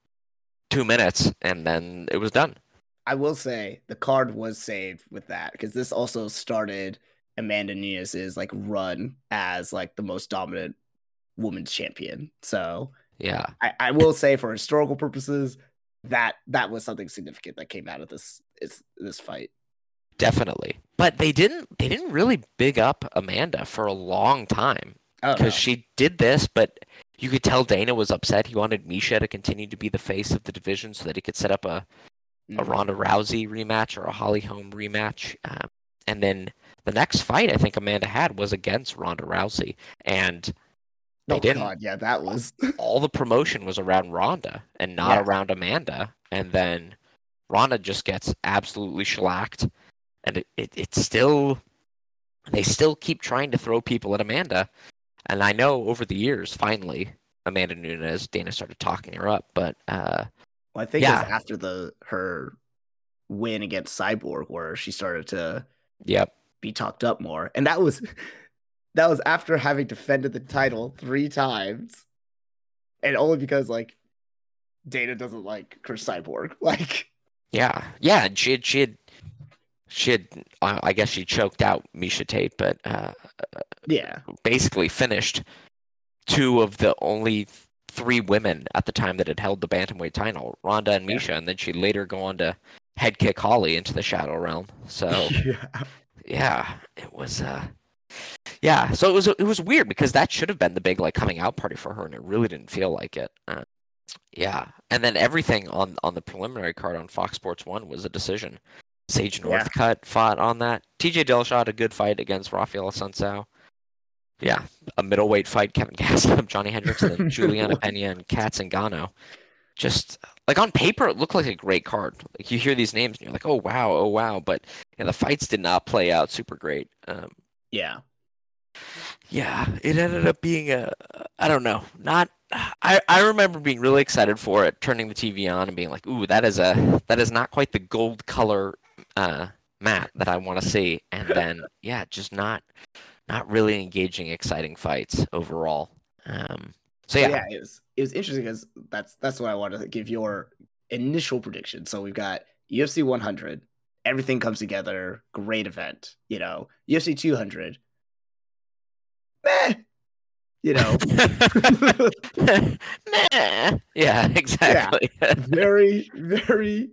two minutes, and then it was done. I will say the card was saved with that because this also started Amanda Nunes's like run as like the most dominant women's champion. So Yeah, I, I will say for historical purposes that that was something significant that came out of this is this fight. definitely. But they didn't they didn't really big up Amanda for a long time Oh because no. she did this, but you could tell Dana was upset. He wanted Misha to continue to be the face of the division so that he could set up a a Mm. Ronda Rousey rematch or a Holly Holm rematch. Um, and then the next fight I think Amanda had was against Ronda Rousey, and they Oh didn't. god, yeah, that was All the promotion was around Ronda and not yeah. around Amanda, and then Ronda just gets absolutely shellacked, and it, it it's still they still keep trying to throw people at Amanda, and I know over the years, finally Amanda Nunes, Dana started talking her up, but uh, Well, I think yeah. it was after the her win against Cyborg where she started to Yep. be talked up more. And that was that was after having defended the title three times. And only because like Dana doesn't like Chris Cyborg. Like Yeah, yeah, and she had, she had, she had, uh, I guess she choked out Misha Tate, but uh, yeah. basically finished two of the only three women at the time that had held the bantamweight title, Ronda and Misha, yeah. And then she'd later go on to head kick Holly into the Shadow Realm. So yeah, yeah it was, uh, yeah. So it was it was weird because that should have been the big like coming out party for her, and it really didn't feel like it. Uh, Yeah, and then everything on on the preliminary card on Fox Sports One was a decision. Sage Northcutt yeah. fought on that. T J Dillashaw had a good fight against Rafael Assunção. Yeah, a middleweight fight. Kevin Gastelum, Johnny Hendricks, and Juliana Pena and Kat Zingano. Just like on paper, it looked like a great card. Like you hear these names and you're like, oh wow, oh wow, but you know, the fights did not play out super great. Um, yeah, yeah, it ended up being a I don't know, not. I, I remember being really excited for it, turning the T V on and being like, "Ooh, that is a that is not quite the gold color uh, mat that I want to see." And then, yeah, just not not really engaging, exciting fights overall. Um, so yeah, yeah, it was it was interesting because that's that's what I wanted to give your initial prediction. So we've got U F C one hundred, everything comes together, great event. You know, U F C two hundred, meh. You know, meh. Yeah, exactly. Yeah, very, very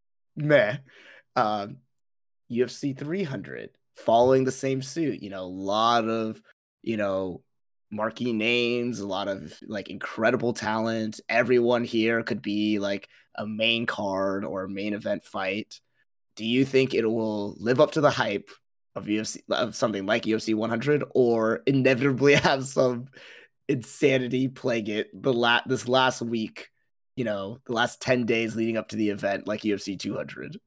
meh. Um, U F C three hundred following the same suit. You know, a lot of you know marquee names, a lot of like incredible talent. Everyone here could be like a main card or a main event fight. Do you think it will live up to the hype of U F C of something like U F C one hundred, or inevitably have some insanity plague it the la- this last week, you know, the last ten days leading up to the event like U F C two hundred?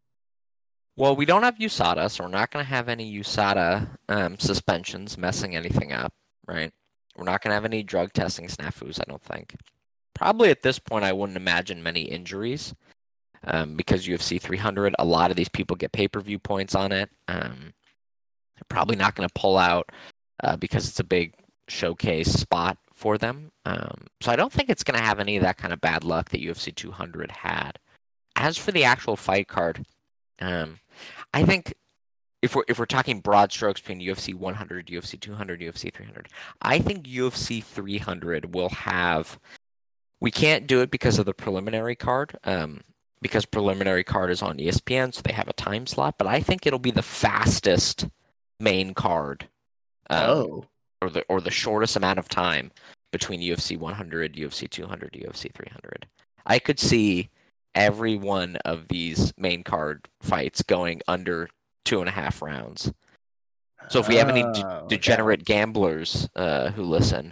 Well, we don't have U S A D A, so we're not going to have any U S A D A um, suspensions messing anything up, right? We're not going to have any drug testing snafus, I don't think. Probably at this point, I wouldn't imagine many injuries um, because U F C three hundred, a lot of these people get pay-per-view points on it. Um, they're probably not going to pull out uh, because it's a big showcase spot for them. Um, so I don't think it's going to have any of that kind of bad luck that U F C two hundred had. As for the actual fight card, um, I think if we're if we're talking broad strokes between U F C one hundred, U F C two hundred, U F C three hundred, I think U F C three hundred will have. We can't do it because of the preliminary card, um, because preliminary card is on E S P N, so they have a time slot. But I think it'll be the fastest main card, um, oh, or the or the shortest amount of time between U F C one hundred, U F C two hundred, U F C three hundred. I could see every one of these main card fights going under two and a half rounds. So if we have any de- oh, degenerate okay. gamblers uh, who listen,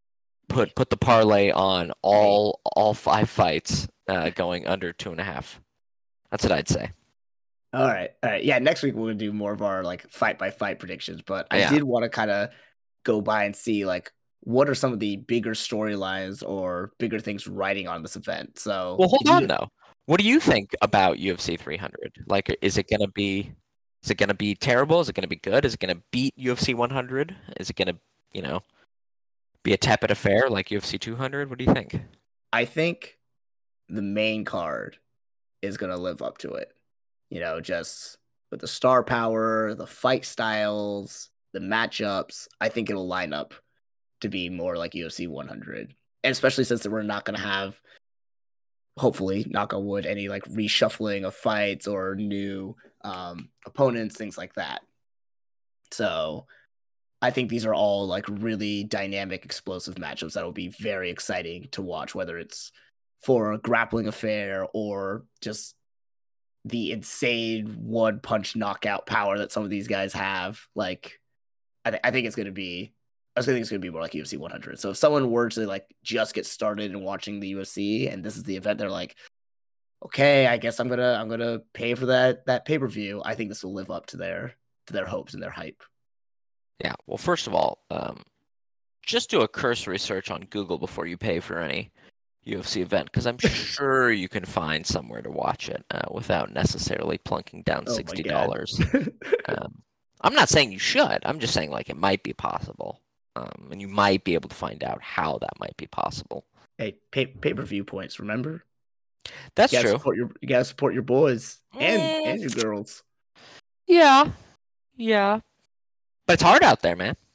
put put the parlay on all all five fights uh, going under two and a half. That's what I'd say. All right, all right, yeah. Next week we're gonna do more of our like fight by fight predictions, but I Yeah. did want to kind of go by and see like what are some of the bigger storylines or bigger things riding on this event. So, well, hold you, on though. What do you think about U F C three hundred? Like, is it gonna be, is it gonna be terrible? Is it gonna be good? Is it gonna beat U F C one hundred? Is it gonna, you know, be a tepid affair like U F C two hundred? What do you think? I think the main card is going to live up to it. You know, just with the star power, the fight styles, the matchups, I think it'll line up to be more like U F C one hundred. And especially since we're not going to have, hopefully, knock on wood, any like reshuffling of fights or new um, opponents, things like that. So I think these are all like really dynamic, explosive matchups that will be very exciting to watch, whether it's for a grappling affair or just the insane one punch knockout power that some of these guys have. Like, I, th- I think it's going to be, I was think it's going to be more like U F C one hundred. So if someone were to like just get started in watching the U F C and this is the event, they're like, okay, I guess I'm gonna I'm gonna pay for that that pay per view. I think this will live up to their to their hopes and their hype. Yeah. Well, first of all, um, just do a cursory search on Google before you pay for any U F C event, because I'm sure you can find somewhere to watch it uh, without necessarily plunking down sixty dollars. Oh um, I'm not saying you should. I'm just saying like it might be possible, um, and you might be able to find out how that might be possible. Hey, pay pay per view points. Remember, that's you true. Support your, you gotta support your boys and mm. and your girls. Yeah, yeah, but it's hard out there, man.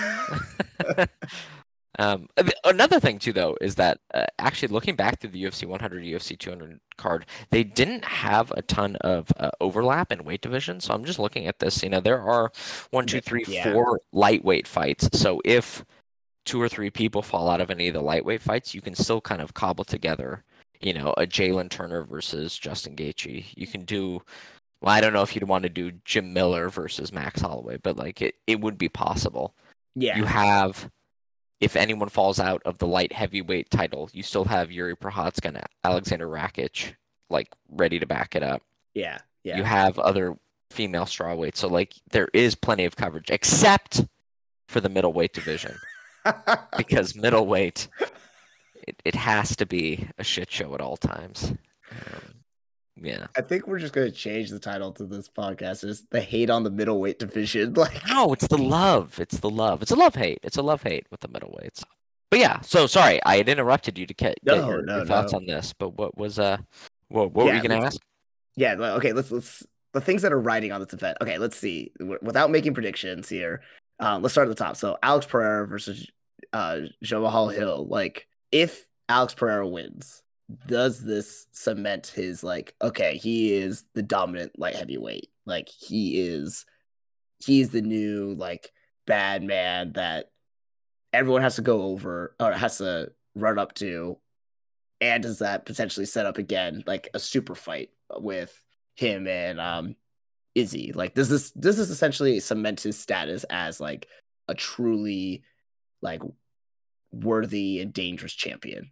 Um, another thing too, though, is that uh, actually looking back to the U F C one hundred, U F C two hundred card, they didn't have a ton of uh, overlap in weight divisions. So I'm just looking at this. You know, there are one, two, three, yeah. four lightweight fights. So if two or three people fall out of any of the lightweight fights, you can still kind of cobble together, you know, a Jalen Turner versus Justin Gaethje. You can do. Well, I don't know if you'd want to do Jim Miller versus Max Holloway, but like it, it would be possible. Yeah. You have. If anyone falls out of the light heavyweight title, you still have Yuri Prochazka and Alexander Rakic, like, ready to back it up. Yeah, yeah. You have other female strawweights, so, like, there is plenty of coverage, except for the middleweight division. Because middleweight, it, it has to be a shit show at all times. Um, yeah. I think we're just going to change the title to this podcast. It's the hate on the middleweight division. Like, no, it's the love. It's the love. It's a love-hate. It's a love-hate with the middleweights. But yeah, so sorry, I had interrupted you to get, get no, your, no, your thoughts no. on this. But what was uh, what, what yeah, were you going to ask? Yeah, okay, let's let's the things that are riding on this event. Okay, let's see. Without making predictions here, um, let's start at the top. So Alex Pereira versus uh, Jamahal Hill. Like, if Alex Pereira wins, does this cement his like, okay, he is the dominant light heavyweight, like he is he's the new like bad man that everyone has to go over or has to run up to, and does that potentially set up again like a super fight with him and um Izzy? Like, does this does this essentially cement his status as like a truly like worthy and dangerous champion?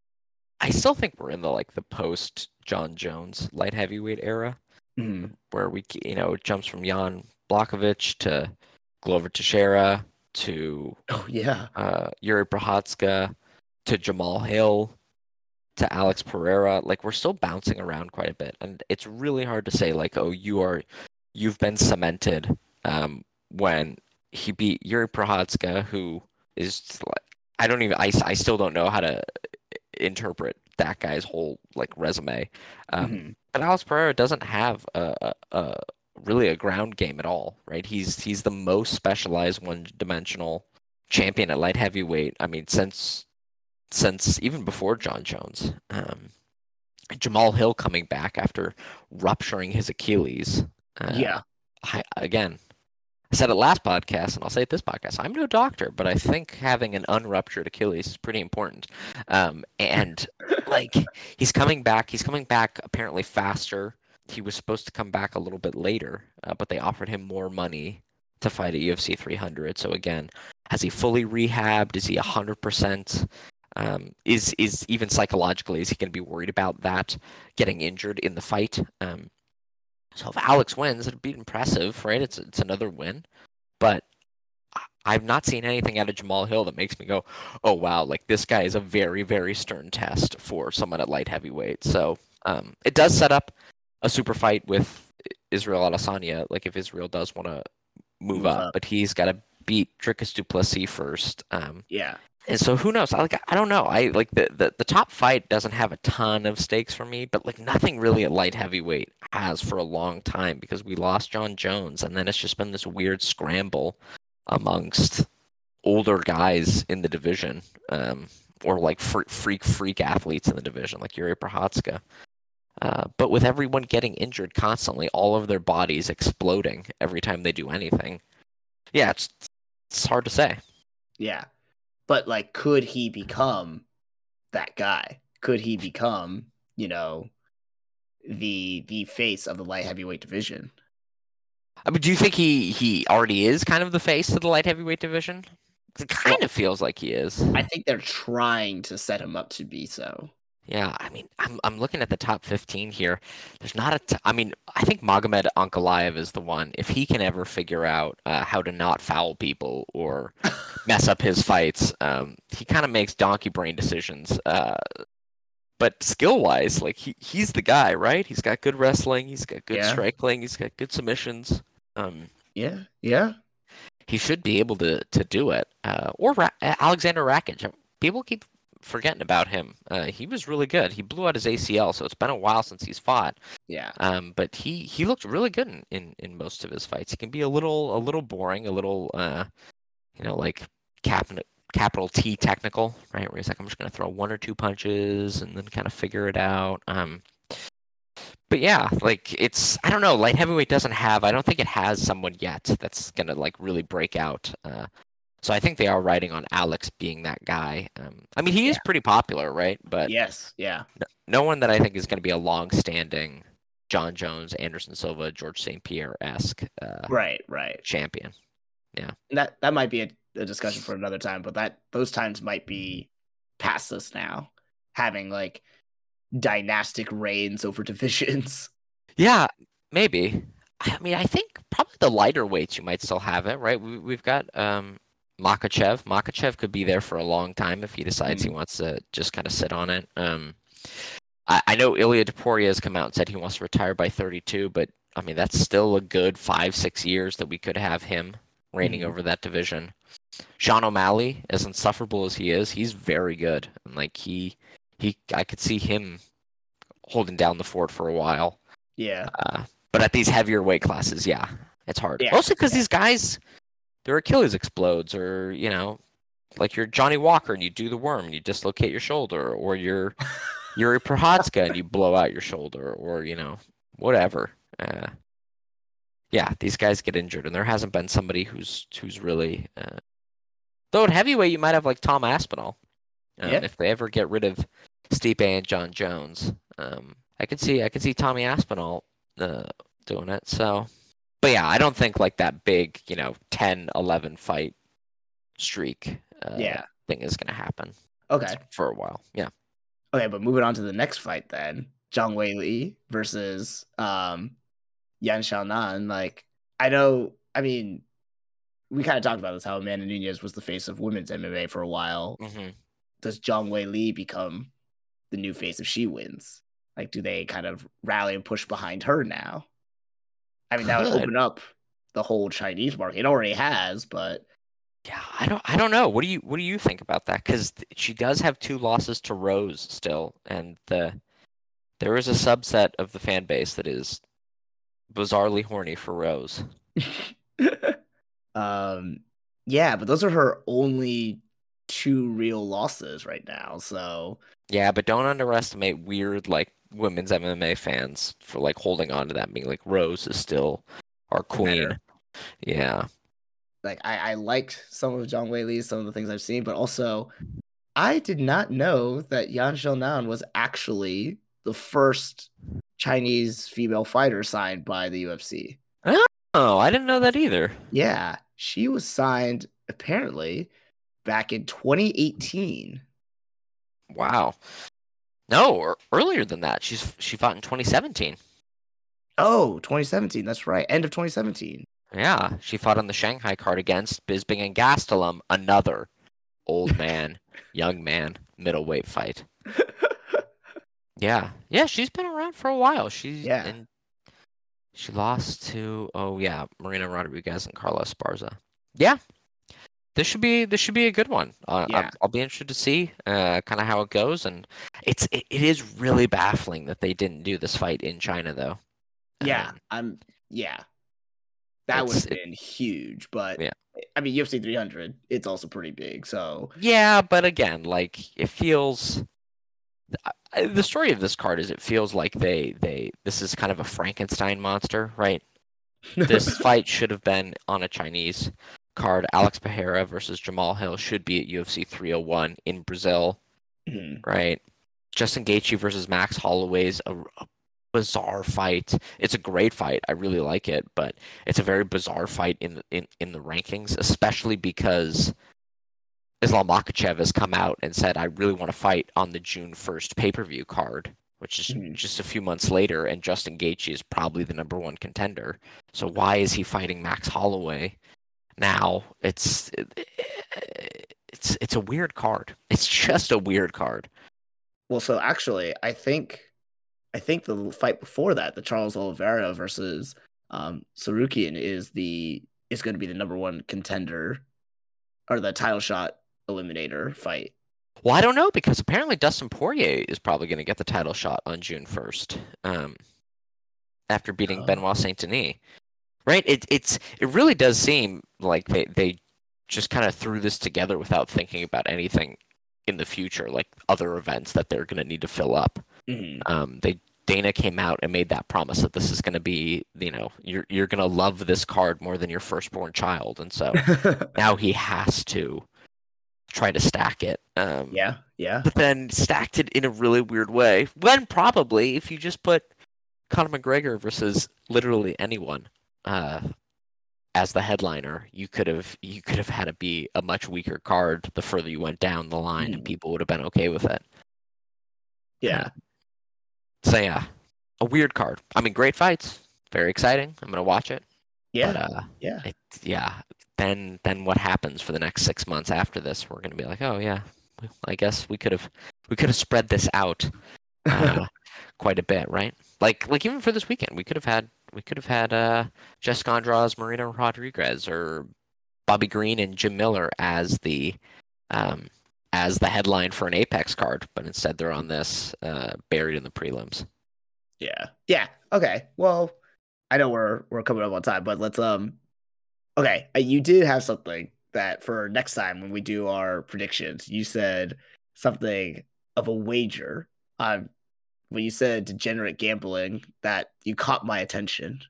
I still think we're in the like the post John Jones light heavyweight era, mm-hmm. where we you know it jumps from Jan Blachowicz to Glover Teixeira to oh yeah uh, Yuri Prochazka to Jamahal Hill to Alex Pereira. Like, we're still bouncing around quite a bit, and it's really hard to say like, oh, you are you've been cemented um, when he beat Yuri Prochazka, who is like I don't even I, I still don't know how to interpret that guy's whole like resume, um, mm-hmm. but Alex Pereira doesn't have a, a, a really a ground game at all, right? He's he's the most specialized one-dimensional champion at light heavyweight. I mean, since since even before John Jones. Um, Jamahal Hill coming back after rupturing his Achilles. Uh, yeah, I, again. I said it last podcast, and I'll say it this podcast. I'm no doctor, but I think having an unruptured Achilles is pretty important. Um, and like he's coming back, he's coming back apparently faster. He was supposed to come back a little bit later, uh, but they offered him more money to fight at U F C three hundred. So again, has he fully rehabbed? Is he one hundred percent? Um, is is even psychologically, is he going to be worried about that getting injured in the fight? Um, So if Alex wins, it'd be impressive, right? It's it's another win, but I've not seen anything out of Jamahal Hill that makes me go, "Oh wow, like this guy is a very very stern test for someone at light heavyweight." So um, it does set up a super fight with Israel Adesanya. Like if Israel does want to move, move up, up, but he's got to beat Dricus du Plessis first. Um, yeah, And so who knows? I like I don't know. I like the, the the top fight doesn't have a ton of stakes for me, but like nothing really at light heavyweight has for a long time because we lost John Jones, and then it's just been this weird scramble amongst older guys in the division, um, or like freak freak freak athletes in the division, like Yuri Prochazka. Uh, but with everyone getting injured constantly, all of their bodies exploding every time they do anything. Yeah, it's it's hard to say. Yeah. But like, could he become that guy? Could he become, you know, the the face of the light heavyweight division? I mean, do you think he he already is kind of the face of the light heavyweight division? It kind Well, of feels like he is. I think they're trying to set him up to be so. Yeah, I mean, I'm I'm looking at the top fifteen here. There's not a. T- I mean, I think Magomed Ankalaev is the one. If he can ever figure out uh, how to not foul people or mess up his fights, um, he kind of makes donkey brain decisions. Uh, but skill wise, like he he's the guy, right? He's got good wrestling. He's got good Yeah. striking. He's got good submissions. Um, Yeah. Yeah. he should be able to to do it. Uh, or Ra- Alexander Rakic. People keep forgetting about him. Uh, he was really good. He blew out his A C L, so it's been a while since he's fought. Yeah. Um, but he, he looked really good in, in, in most of his fights. He can be a little a little boring, a little uh, you know, like cap, capital T technical, right? Where he's like, I'm just gonna throw one or two punches and then kind of figure it out. Um, but yeah, like it's I don't know. Light heavyweight doesn't have. I don't think it has someone yet that's gonna like really break out. Uh, so I think they are riding on Alex being that guy. Um, I mean, he is Yeah. pretty popular, right? But Yes. Yeah. no, no one that I think is going to be a long-standing John Jones, Anderson Silva, George Saint Pierre esque uh, Right. Right. champion. And that that might be a, a discussion for another time, but that those times might be past us now, having like dynastic reigns over divisions. Yeah, maybe. I mean, I think probably the lighter weights you might still have it, right? We, we've got um, Makachev. Makachev could be there for a long time if he decides he Mm. wants to just kind of sit on it. Um, I, I know Ilya Topuria has come out and said he wants to retire by thirty-two, but I mean that's still a good five, six years that we could have him reigning Mhm. over that division. Sean O'Malley, as insufferable as he is, he's very good, and like he, he, I could see him holding down the fort for a while. Yeah. Uh, but at these heavier weight classes, yeah, it's hard. Yeah. Mostly because Yeah. these guys, their Achilles explodes, or you know, like you're Johnny Walker and you do the worm and you dislocate your shoulder, or you're Yuri Prochazka and you blow out your shoulder, or you know, whatever. Uh, yeah, these guys get injured, and there hasn't been somebody who's who's really. Uh... Though at heavyweight, you might have like Tom Aspinall. Um, Yeah. If they ever get rid of Stipe and John Jones, um, I could see I could see Tommy Aspinall uh, doing it. So, but yeah, I don't think like that big, you know, ten, eleven fight streak uh, Yeah. thing is going to happen Okay. for a while. Yeah. Okay, but moving on to the next fight then. Zhang Wei Li versus um Yan Xiaonan. Like, I know, I mean, we kind of talked about this, how Amanda Nunez was the face of women's M M A for a while. hmm Does Zhang Wei Li become the new face if she wins? Like, do they kind of rally and push behind her now? I mean, that would Could. open up the whole Chinese market. It already has, but Yeah, I don't I don't know. What do you what do you think about that? Because she does have two losses to Rose still, and the there is a subset of the fan base that is bizarrely horny for Rose. um, yeah, but those are her only two real losses right now. So Yeah, but don't underestimate weird like women's M M A fans for like holding on to that, being like Rose is still our queen. Better. Yeah. like I, I liked some of Zhang Wei Li, some of the things I've seen, but also I did not know that Yan Xiaonan was actually the first Chinese female fighter signed by the U F C. Oh, I didn't know that either. Yeah, she was signed apparently back in twenty eighteen. Wow. No, or earlier than that. She's she fought in twenty seventeen. Oh, twenty seventeen. That's right. End of twenty seventeen. Yeah, she fought on the Shanghai card against Bisping and Gastelum, another old man, young man, middleweight fight. Yeah, yeah, she's been around for a while. She's Yeah. and she lost to oh yeah, Marina Rodriguez and Carla Esparza. Yeah, This should be this should be a good one. Uh, I'm, Yeah. I'll be interested to see uh, kind of how it goes, and it's it, it is really baffling that they didn't do this fight in China though. Yeah. Um, I'm yeah. That would it's have it, been huge, but yeah I mean U F C three hundred, it's also pretty big. So yeah, but again, like it feels I- the story of this card is it feels like they they this is kind of a Frankenstein monster, right? This fight should have been on a Chinese card. Alex Pereira versus Jamal Hill should be at U F C three oh one in Brazil, Mhm. right? Justin Gaethje versus Max Holloway's a, a bizarre fight. It's a great fight. I really like it, but it's a very bizarre fight in the, in in the rankings, especially because Islam Makhachev has come out and said, I really want to fight on the June first pay-per-view card, which is Mhm. just a few months later, and Justin Gaethje is probably the number one contender. So why is he fighting Max Holloway now? It's it's it's a weird card. It's just a weird card. Well, so actually, I think I think the fight before that, the Charles Oliveira versus um Sarukian is the is going to be the number one contender or the title shot eliminator fight. Well, I don't know because apparently Dustin Poirier is probably going to get the title shot on June first, um, after beating Oh. Benoit Saint Denis. Right? It it's it really does seem like they they just kind of threw this together without thinking about anything in the future, like other events that they're going to need to fill up. Mhm. Um, they Dana came out and made that promise that this is going to be, you know, you're you're going to love this card more than your firstborn child, and so now he has to try to stack it. Um, Yeah, yeah. but then stacked it in a really weird way. When probably if you just put Conor McGregor versus literally anyone uh, as the headliner, you could have you could have had it be a much weaker card the further you went down the line, and Mhm. people would have been okay with it. Uh, Yeah. so yeah, a weird card. I mean, great fights, very exciting. I'm gonna watch it. But Yeah. uh, Yeah. it, yeah, then then what happens for the next six months after this? We're gonna be like, oh yeah, I guess we could have we could have spread this out uh, quite a bit, right? Like like even for this weekend, we could have had we could have had uh, Jessica Andrade, Marina Rodriguez, or Bobby Green and Jim Miller as the um, as the headline for an Apex card, but instead they're on this uh, buried in the prelims. Yeah. Yeah. Okay. Well, I know we're we're coming up on time, but let's um okay, uh, you did have something that for next time when we do our predictions, you said something of a wager on when you said degenerate gambling that you caught my attention.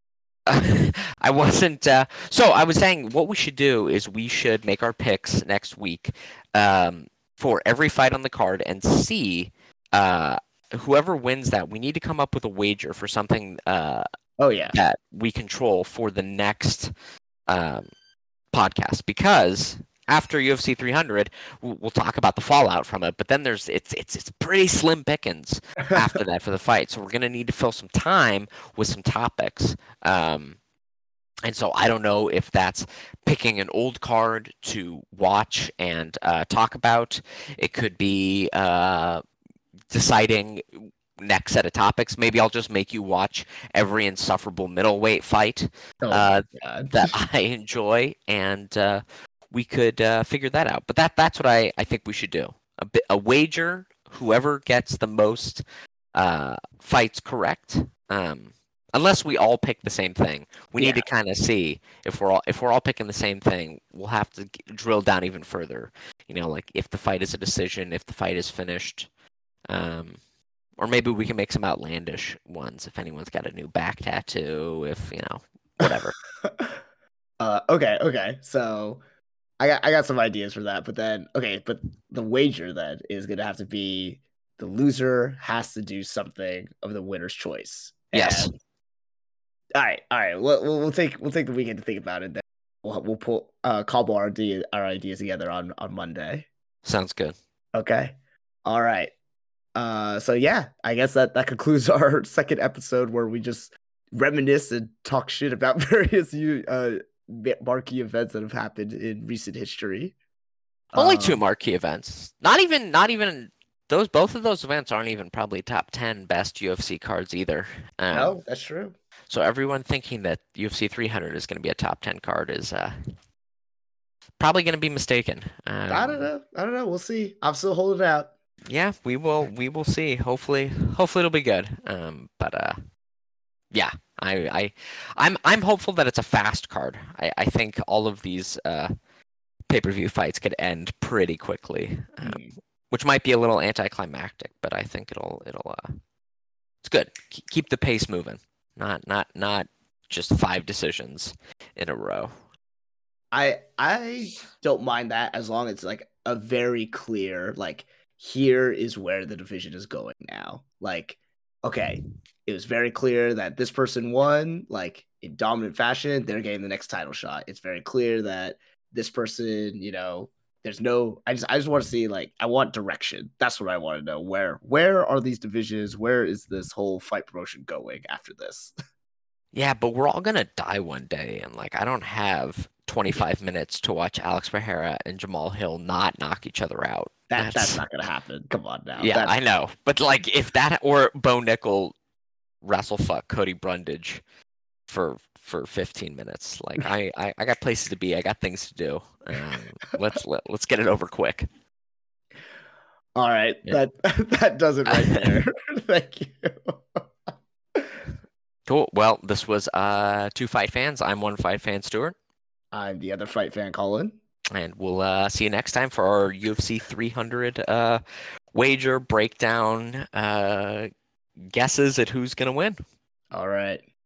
I wasn't. Uh, so I was saying what we should do is we should make our picks next week um, for every fight on the card and see uh, whoever wins that. We need to come up with a wager for something uh, Oh yeah. that we control for the next um, podcast because after U F C three hundred, we'll, we'll talk about the fallout from it. But then there's it's it's it's pretty slim pickings after that for the fight. So we're gonna need to fill some time with some topics. Um, and so I don't know if that's picking an old card to watch and uh, talk about. It could be uh, deciding next set of topics. Maybe I'll just make you watch every insufferable middleweight fight Oh uh, my god. that I enjoy, and uh, we could uh, figure that out. But that that's what I, I think we should do. A, bit, a wager, whoever gets the most uh, fights correct. Um, unless we all pick the same thing, we Yeah. need to kind of see if we're all if we're all picking the same thing. We'll have to g- drill down even further. You know, like if the fight is a decision, if the fight is finished. Um, or maybe we can make some outlandish ones if anyone's got a new back tattoo, if, you know, whatever. uh okay, okay. So I got I got some ideas for that, but then okay, but the wager then is gonna have to be the loser has to do something of the winner's choice. Yes, And all right, all right. We'll, we'll we'll take we'll take the weekend to think about it. Then we'll we'll pull uh cobble our idea, our ideas together on on Monday. sounds good. Okay. All right. Uh. So yeah, I guess that that concludes our second episode where we just reminisce and talk shit about various you uh marquee events that have happened in recent history. Only two Um. marquee events. Not even, not even those. Both of those events aren't even probably top ten best U F C cards either. Um, No, that's true. so everyone thinking that U F C three hundred is going to be a top ten card is uh, probably going to be mistaken. Um, I don't know. I don't know. We'll see. I'm still holding out. Yeah, we will. We will see. Hopefully, hopefully it'll be good. Um, but uh, yeah, I, I, I'm, I'm hopeful that it's a fast card. I, I think all of these uh pay-per-view fights could end pretty quickly, um, Mm. which might be a little anticlimactic, but I think it'll, it'll, uh, it's good. Keep the pace moving. Not, not, not just five decisions in a row. I I don't mind that as long as it's like a very clear, like, here is where the division is going now. Like, okay, it was very clear that this person won, like, in dominant fashion, they're getting the next title shot. It's very clear that this person, you know, there's no I just I just want to see, like, I want direction. That's what I want to know. Where where are these divisions? Where is this whole fight promotion going after this? Yeah, but we're all gonna die one day, and like I don't have twenty-five minutes to watch Alex Pereira and Jamal Hill not knock each other out. That That's, that's not gonna happen. Come on now. yeah, That, I know, but like if that or Bo Nickel wrestlefuck Cody Brundage for for fifteen minutes, like I, I I got places to be, I got things to do. Um, let's let, let's get it over quick. all right, Yeah. that that does it right there. Thank you. Cool. Well, this was uh two fight fans. I'm one fight fan, Stuart. I'm the other fight fan, Colin. And we'll uh, see you next time for our U F C three hundred uh, wager breakdown uh, guesses at who's going to win. All right.